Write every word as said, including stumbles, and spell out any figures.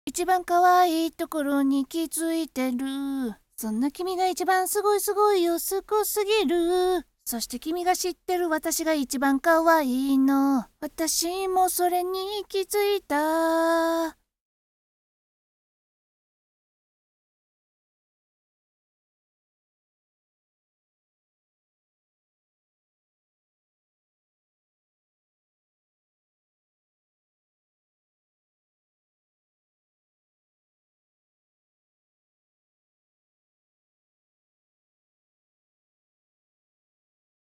一番可愛いところに気づいてる。そんな君が一番すごいすごいよ、すごすぎる。そして君が知ってる私が一番可愛いの。私もそれに気づいた。